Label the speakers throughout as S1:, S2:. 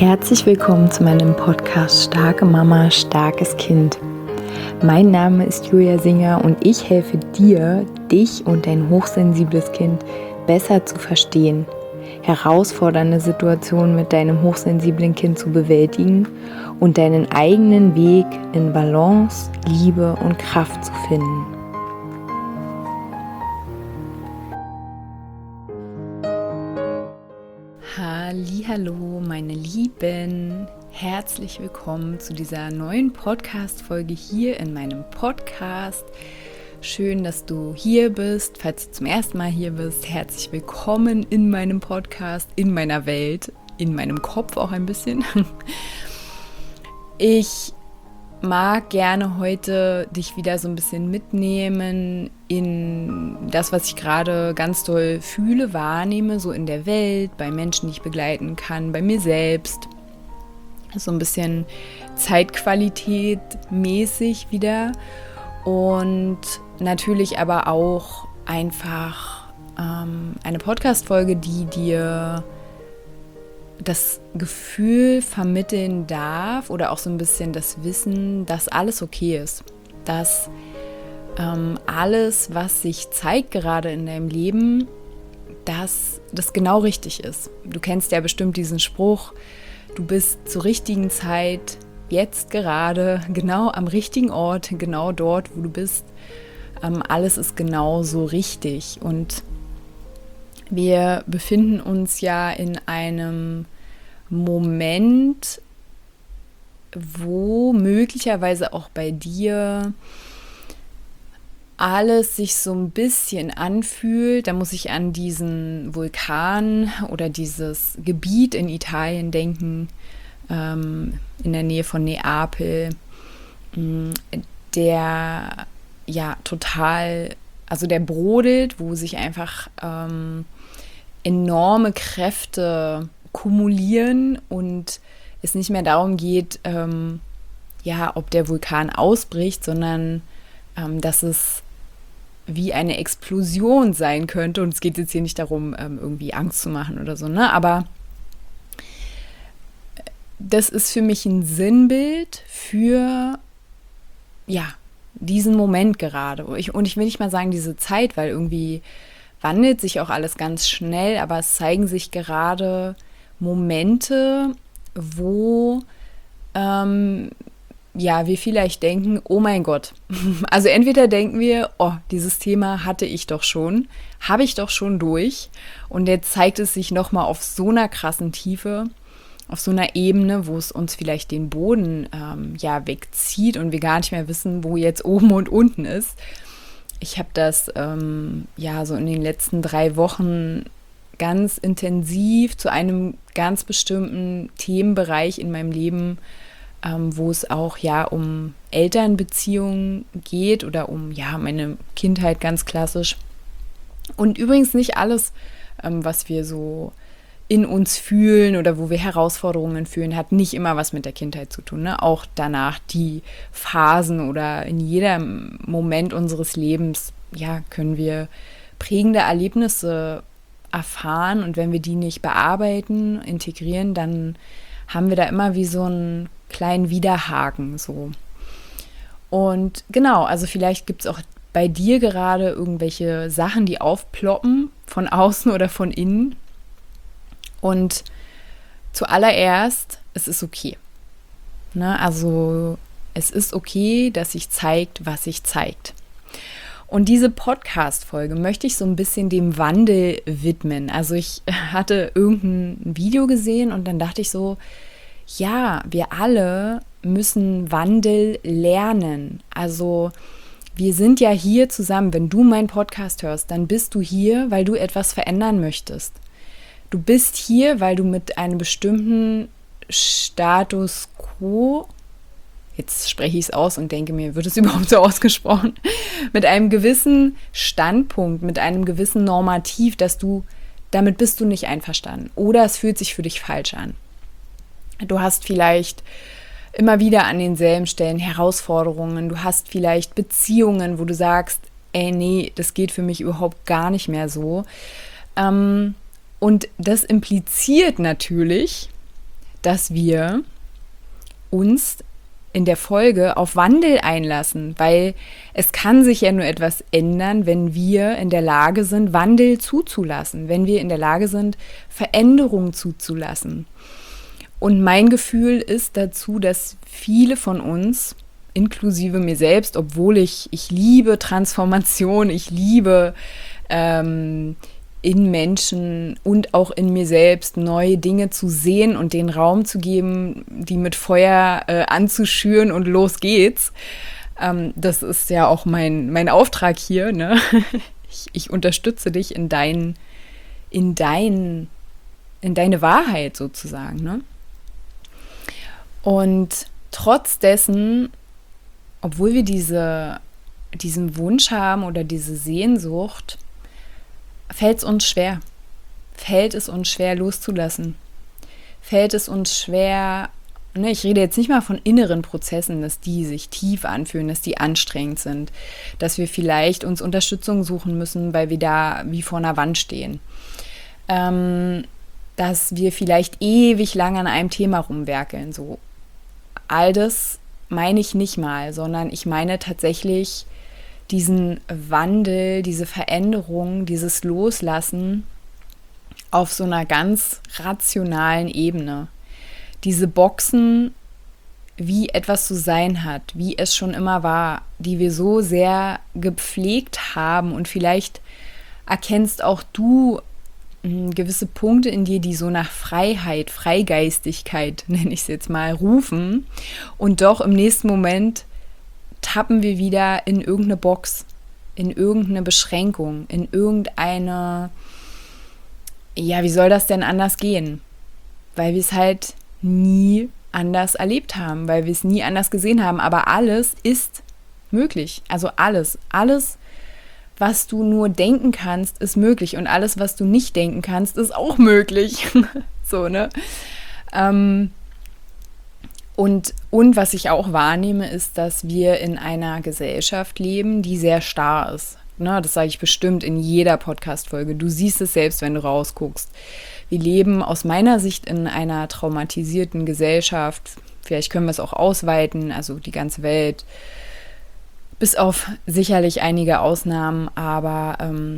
S1: Herzlich willkommen zu meinem Podcast Starke Mama, starkes Kind. Mein Name ist Julia Singer und ich helfe dir, dich und dein hochsensibles Kind besser zu verstehen, herausfordernde Situationen mit deinem hochsensiblen Kind zu bewältigen und deinen eigenen Weg in Balance, Liebe und Kraft zu finden. Hallo, meine Lieben, herzlich willkommen zu dieser neuen Podcast-Folge hier in meinem Podcast. Schön, dass du hier bist. Falls du zum ersten Mal hier bist, herzlich willkommen in meinem Podcast, in meiner Welt, in meinem Kopf auch ein bisschen. Ich mag gerne heute dich wieder so ein bisschen mitnehmen in das, was ich gerade ganz doll fühle, wahrnehme, so in der Welt, bei Menschen, die ich begleiten kann, bei mir selbst. So ein bisschen Zeitqualität mäßig wieder und natürlich aber auch einfach eine Podcast-Folge, die dir das Gefühl vermitteln darf oder auch so ein bisschen das Wissen, dass alles okay ist, dass alles, was sich zeigt gerade in deinem Leben, dass das genau richtig ist. Du kennst ja bestimmt diesen Spruch, du bist zur richtigen Zeit, jetzt gerade, genau am richtigen Ort, genau dort, wo du bist. Alles ist genau so richtig und wir befinden uns ja in einem Moment, wo möglicherweise auch bei dir alles sich so ein bisschen anfühlt. Da muss ich an diesen Vulkan oder dieses Gebiet in Italien denken, in der Nähe von Neapel, der ja total, also der brodelt, wo sich einfach enorme Kräfte kumulieren und es nicht mehr darum geht, ob der Vulkan ausbricht, sondern dass es wie eine Explosion sein könnte. Und es geht jetzt hier nicht darum, irgendwie Angst zu machen oder so, ne? Aber das ist für mich ein Sinnbild für, diesen Moment gerade. Und ich will nicht mal sagen, diese Zeit, weil irgendwie wandelt sich auch alles ganz schnell, aber es zeigen sich gerade Momente, wo wir vielleicht denken, oh mein Gott. Also entweder denken wir, oh, dieses Thema hatte ich doch schon, habe ich doch schon durch und jetzt zeigt es sich nochmal auf so einer krassen Tiefe, auf so einer Ebene, wo es uns vielleicht den Boden wegzieht und wir gar nicht mehr wissen, wo jetzt oben und unten ist. Ich habe das so in den letzten 3 Wochen ganz intensiv zu einem ganz bestimmten Themenbereich in meinem Leben, wo es auch um Elternbeziehungen geht oder um meine Kindheit ganz klassisch. Und übrigens nicht alles, was wir so in uns fühlen oder wo wir Herausforderungen fühlen, hat nicht immer was mit der Kindheit zu tun. Ne? Auch danach die Phasen oder in jedem Moment unseres Lebens, können wir prägende Erlebnisse erfahren und wenn wir die nicht bearbeiten, integrieren, dann haben wir da immer wie so einen kleinen Widerhaken so. Und genau, also vielleicht gibt es auch bei dir gerade irgendwelche Sachen, die aufploppen, von außen oder von innen. Und zuallererst, es ist okay. Ne? Also es ist okay, dass sich zeigt, was sich zeigt. Und diese Podcast-Folge möchte ich so ein bisschen dem Wandel widmen. Also ich hatte irgendein Video gesehen und dann dachte ich so, wir alle müssen Wandel lernen. Also wir sind ja hier zusammen. Wenn du meinen Podcast hörst, dann bist du hier, weil du etwas verändern möchtest. Du bist hier, weil du mit einem bestimmten Status quo, jetzt spreche ich es aus und denke mir, wird es überhaupt so ausgesprochen, mit einem gewissen Standpunkt, mit einem gewissen Normativ, damit bist du nicht einverstanden oder es fühlt sich für dich falsch an. Du hast vielleicht immer wieder an denselben Stellen Herausforderungen, du hast vielleicht Beziehungen, wo du sagst, nee, das geht für mich überhaupt gar nicht mehr so. Und das impliziert natürlich, dass wir uns in der Folge auf Wandel einlassen, weil es kann sich ja nur etwas ändern, wenn wir in der Lage sind, Wandel zuzulassen, wenn wir in der Lage sind, Veränderung zuzulassen. Und mein Gefühl ist dazu, dass viele von uns, inklusive mir selbst, obwohl ich liebe Transformation, ich liebe in Menschen und auch in mir selbst neue Dinge zu sehen und den Raum zu geben, die mit Feuer anzuschüren und los geht's. Das ist ja auch mein Auftrag hier, ne? Ich unterstütze dich in deine Wahrheit sozusagen, ne? Und trotz dessen, obwohl wir diesen Wunsch haben oder diese Sehnsucht, fällt es uns schwer loszulassen. Fällt es uns schwer, ne, ich rede jetzt nicht mal von inneren Prozessen, dass die sich tief anfühlen, dass die anstrengend sind, dass wir vielleicht uns Unterstützung suchen müssen, weil wir da wie vor einer Wand stehen. Dass wir vielleicht ewig lang an einem Thema rumwerkeln. So. All das meine ich nicht mal, sondern ich meine tatsächlich diesen Wandel, diese Veränderung, dieses Loslassen auf so einer ganz rationalen Ebene. Diese Boxen, wie etwas zu sein hat, wie es schon immer war, die wir so sehr gepflegt haben, und vielleicht erkennst auch du gewisse Punkte in dir, die so nach Freiheit, Freigeistigkeit, nenne ich es jetzt mal, rufen, und doch im nächsten Moment tappen wir wieder in irgendeine Box, in irgendeine Beschränkung, in irgendeine, ja, wie soll das denn anders gehen? Weil wir es halt nie anders erlebt haben, weil wir es nie anders gesehen haben, aber alles ist möglich, also alles, was du nur denken kannst, ist möglich, und alles, was du nicht denken kannst, ist auch möglich. So, ne? Und was ich auch wahrnehme, ist, dass wir in einer Gesellschaft leben, die sehr starr ist. Ne, das sage ich bestimmt in jeder Podcast-Folge. Du siehst es selbst, wenn du rausguckst. Wir leben aus meiner Sicht in einer traumatisierten Gesellschaft. Vielleicht können wir es auch ausweiten, also die ganze Welt. Bis auf sicherlich einige Ausnahmen, aber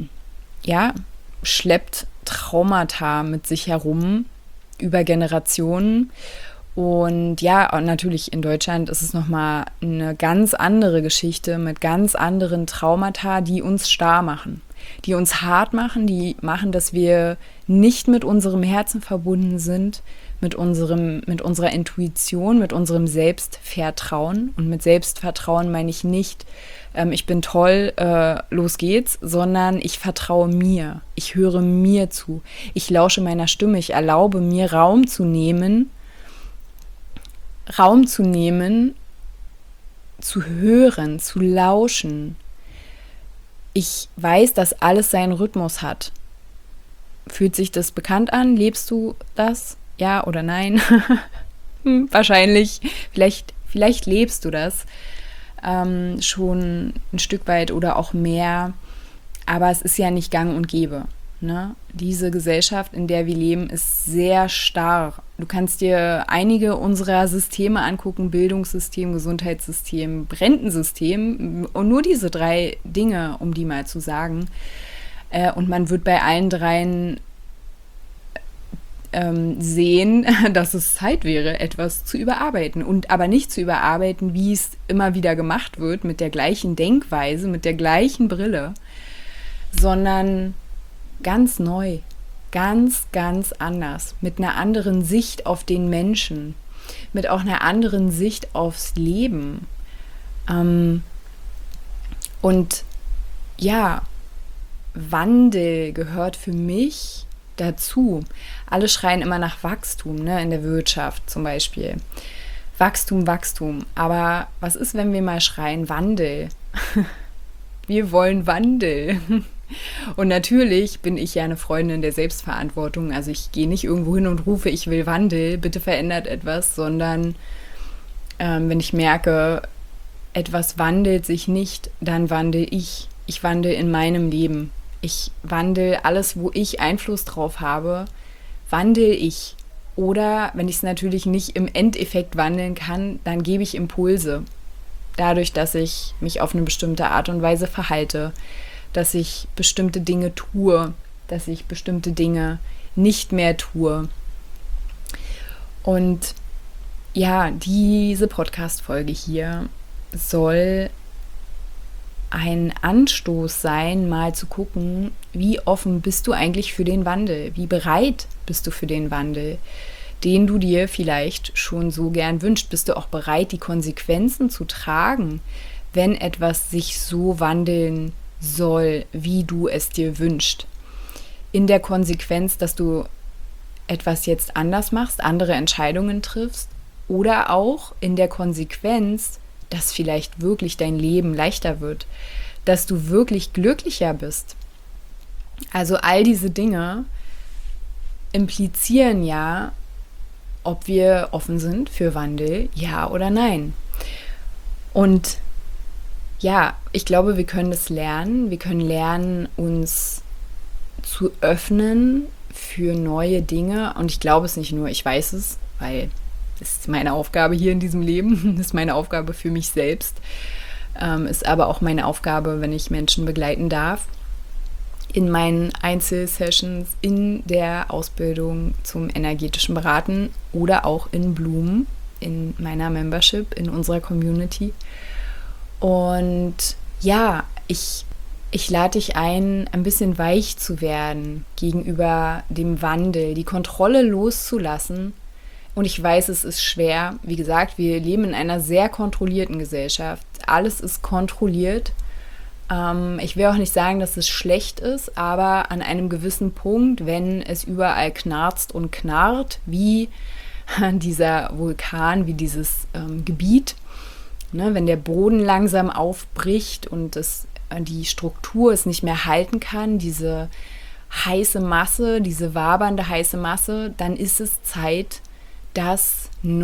S1: schleppt Traumata mit sich herum über Generationen. Und ja, natürlich in Deutschland ist es nochmal eine ganz andere Geschichte mit ganz anderen Traumata, die uns starr machen, die uns hart machen, die machen, dass wir nicht mit unserem Herzen verbunden sind, mit unserer Intuition, mit unserem Selbstvertrauen. Und mit Selbstvertrauen meine ich nicht, ich bin toll, los geht's, sondern ich vertraue mir, ich höre mir zu, ich lausche meiner Stimme, ich erlaube mir Raum zu nehmen, zu hören, zu lauschen. Ich weiß, dass alles seinen Rhythmus hat. Fühlt sich das bekannt an? Lebst du das? Ja oder nein? Wahrscheinlich. Vielleicht lebst du das schon ein Stück weit oder auch mehr. Aber es ist ja nicht gang und gäbe. Ne? Diese Gesellschaft, in der wir leben, ist sehr starr. Du kannst dir einige unserer Systeme angucken: Bildungssystem, Gesundheitssystem, Rentensystem, und nur diese 3 Dinge, um die mal zu sagen. Und man wird bei allen dreien sehen, dass es Zeit wäre, etwas zu überarbeiten. Und aber nicht zu überarbeiten, wie es immer wieder gemacht wird, mit der gleichen Denkweise, mit der gleichen Brille, sondern ganz neu, ganz, ganz anders, mit einer anderen Sicht auf den Menschen, mit auch einer anderen Sicht aufs Leben. Und ja, Wandel gehört für mich dazu. Alle schreien immer nach Wachstum, ne, in der Wirtschaft zum Beispiel. Wachstum, Wachstum. Aber was ist, wenn wir mal schreien Wandel? Wir wollen Wandel. Und natürlich bin ich ja eine Freundin der Selbstverantwortung. Also ich gehe nicht irgendwo hin und rufe, ich will Wandel, bitte verändert etwas, sondern wenn ich merke, etwas wandelt sich nicht, dann wandle ich. Ich wandle in meinem Leben. Ich wandle alles, wo ich Einfluss drauf habe, wandle ich. Oder wenn ich es natürlich nicht im Endeffekt wandeln kann, dann gebe ich Impulse. Dadurch, dass ich mich auf eine bestimmte Art und Weise verhalte, dass ich bestimmte Dinge tue, dass ich bestimmte Dinge nicht mehr tue. Und ja, diese Podcast-Folge hier soll ein Anstoß sein, mal zu gucken, wie offen bist du eigentlich für den Wandel? Wie bereit bist du für den Wandel, den du dir vielleicht schon so gern wünschst? Bist du auch bereit, die Konsequenzen zu tragen, wenn etwas sich so wandeln soll, wie du es dir wünschst? In der Konsequenz, dass du etwas jetzt anders machst, andere Entscheidungen triffst, oder auch in der Konsequenz, dass vielleicht wirklich dein Leben leichter wird, dass du wirklich glücklicher bist. Also all diese Dinge implizieren ja, ob wir offen sind für Wandel, ja oder nein. Und ja, ich glaube, wir können das lernen. Wir können lernen, uns zu öffnen für neue Dinge. Und ich glaube es nicht nur, ich weiß es, weil das ist meine Aufgabe hier in diesem Leben, das ist meine Aufgabe für mich selbst, ist aber auch meine Aufgabe, wenn ich Menschen begleiten darf, in meinen Einzelsessions, in der Ausbildung zum energetischen Beraten oder auch in Bloom, in meiner Membership, in unserer Community. Und ja, ich lade dich ein bisschen weich zu werden gegenüber dem Wandel, die Kontrolle loszulassen. Und ich weiß, es ist schwer. Wie gesagt, wir leben in einer sehr kontrollierten Gesellschaft. Alles ist kontrolliert. Ich will auch nicht sagen, dass es schlecht ist, aber an einem gewissen Punkt, wenn es überall knarzt und knarrt, wie dieser Vulkan, wie dieses Gebiet, ne, wenn der Boden langsam aufbricht und die Struktur es nicht mehr halten kann, diese heiße Masse, diese wabernde heiße Masse, dann ist es Zeit, dass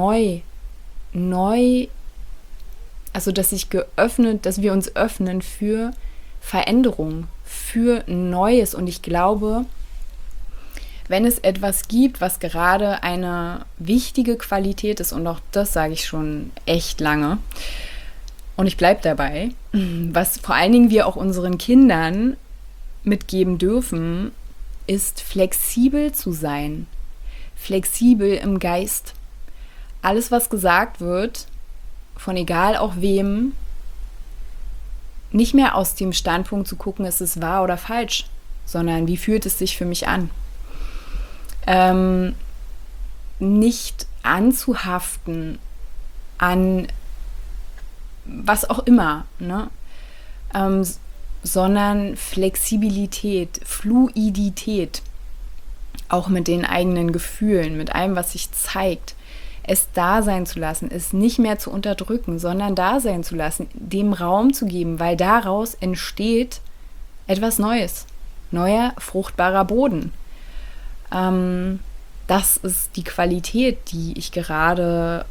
S1: also dass wir uns öffnen für Veränderung, für Neues. Und ich glaube, wenn es etwas gibt, was gerade eine wichtige Qualität ist, und auch das sage ich schon echt lange, und ich bleibe dabei, was vor allen Dingen wir auch unseren Kindern mitgeben dürfen, ist flexibel zu sein. Flexibel im Geist. Alles, was gesagt wird, von egal auch wem, nicht mehr aus dem Standpunkt zu gucken, ist es wahr oder falsch, sondern wie fühlt es sich für mich an? Nicht anzuhaften an was auch immer, ne? Sondern Flexibilität, Fluidität, auch mit den eigenen Gefühlen, mit allem, was sich zeigt, es da sein zu lassen, es nicht mehr zu unterdrücken, sondern da sein zu lassen, dem Raum zu geben, weil daraus entsteht etwas Neues, neuer, fruchtbarer Boden. Das ist die Qualität, die ich gerade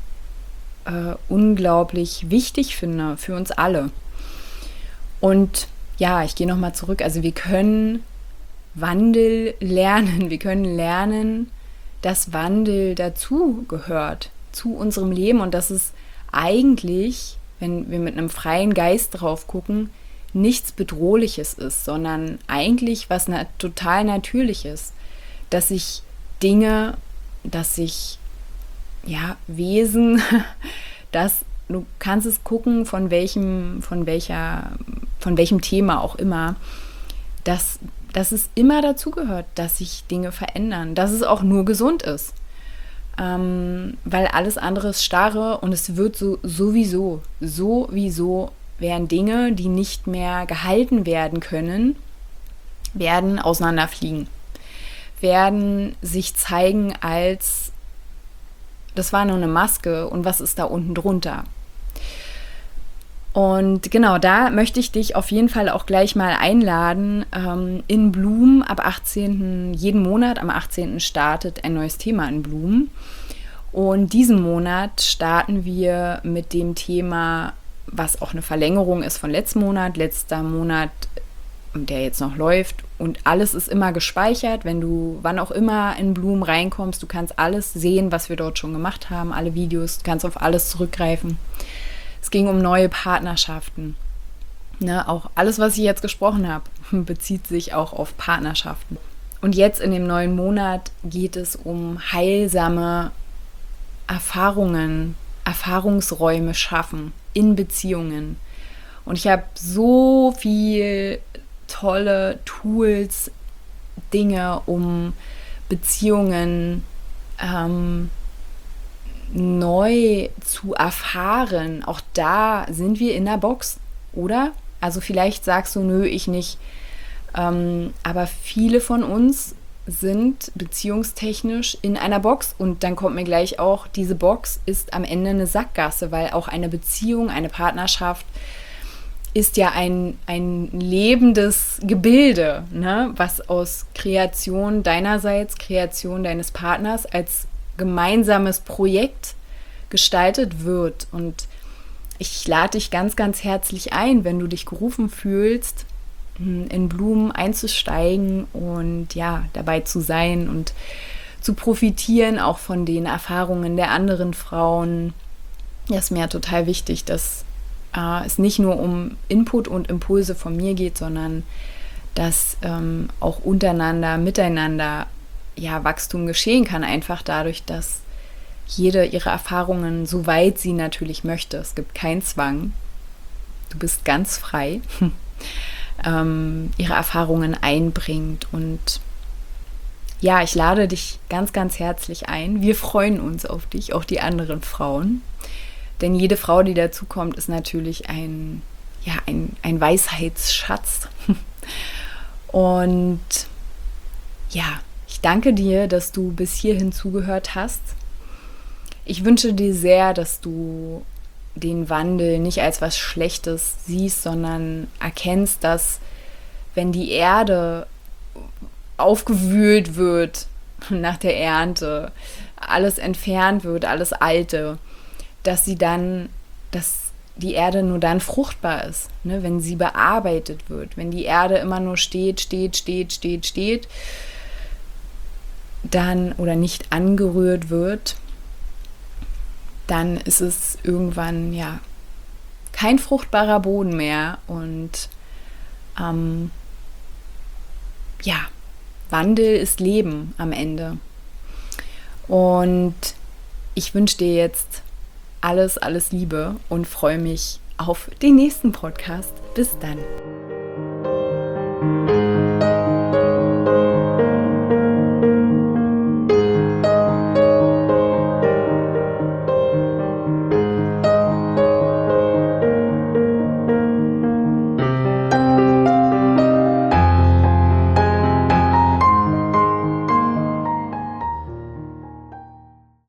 S1: unglaublich wichtig finde für uns alle. Und ja, ich gehe nochmal zurück, also wir können Wandel lernen. Wir können lernen, dass Wandel dazu gehört, zu unserem Leben und dass es eigentlich, wenn wir mit einem freien Geist drauf gucken, nichts Bedrohliches ist, sondern eigentlich was total Natürliches, dass sich Dinge, dass sich Wesen, dass du kannst es gucken, von welchem Thema auch immer, dass es immer dazugehört, dass sich Dinge verändern, dass es auch nur gesund ist. Weil alles andere ist starre und es wird sowieso werden Dinge, die nicht mehr gehalten werden können, werden auseinanderfliegen, werden sich zeigen als, das war nur eine Maske und was ist da unten drunter? Und genau, da möchte ich dich auf jeden Fall auch gleich mal einladen. In Bloom ab 18. jeden Monat, am 18. startet ein neues Thema in Bloom. Und diesen Monat starten wir mit dem Thema, was auch eine Verlängerung ist von letztem Monat. Letzter Monat der jetzt noch läuft. Und alles ist immer gespeichert, wenn du wann auch immer in Bloom reinkommst. Du kannst alles sehen, was wir dort schon gemacht haben, alle Videos, du kannst auf alles zurückgreifen. Es ging um neue Partnerschaften. Ne, auch alles, was ich jetzt gesprochen habe, bezieht sich auch auf Partnerschaften. Und jetzt in dem neuen Monat geht es um heilsame Erfahrungen, Erfahrungsräume schaffen in Beziehungen. Und ich habe so viel tolle Tools, Dinge, um Beziehungen neu zu erfahren. Auch da sind wir in der Box, oder? Also vielleicht sagst du, nö, ich nicht. Aber viele von uns sind beziehungstechnisch in einer Box. Und dann kommt mir gleich auch, diese Box ist am Ende eine Sackgasse, weil auch eine Beziehung, eine Partnerschaft ist ja ein lebendes Gebilde, ne? Was aus Kreation deinerseits, Kreation deines Partners als gemeinsames Projekt gestaltet wird. Und ich lade dich ganz, ganz herzlich ein, wenn du dich gerufen fühlst, in Bloom einzusteigen und ja, dabei zu sein und zu profitieren, auch von den Erfahrungen der anderen Frauen. Das ist mir total wichtig, dass es nicht nur um Input und Impulse von mir geht, sondern dass auch untereinander, miteinander ja, Wachstum geschehen kann, einfach dadurch, dass jede ihre Erfahrungen, soweit sie natürlich möchte, es gibt keinen Zwang, du bist ganz frei, ihre Erfahrungen einbringt. Und ja, ich lade dich ganz, ganz herzlich ein. Wir freuen uns auf dich, auch die anderen Frauen. Denn jede Frau, die dazukommt, ist natürlich ein Weisheitsschatz. Und ja, ich danke dir, dass du bis hierhin zugehört hast. Ich wünsche dir sehr, dass du den Wandel nicht als was Schlechtes siehst, sondern erkennst, dass wenn die Erde aufgewühlt wird nach der Ernte, alles entfernt wird, alles Alte, dass die Erde nur dann fruchtbar ist, ne, wenn sie bearbeitet wird. Wenn die Erde immer nur steht, dann oder nicht angerührt wird, dann ist es irgendwann ja kein fruchtbarer Boden mehr. Und Wandel ist Leben am Ende. Und ich wünsche dir jetzt alles, alles Liebe und freue mich auf den nächsten Podcast. Bis dann.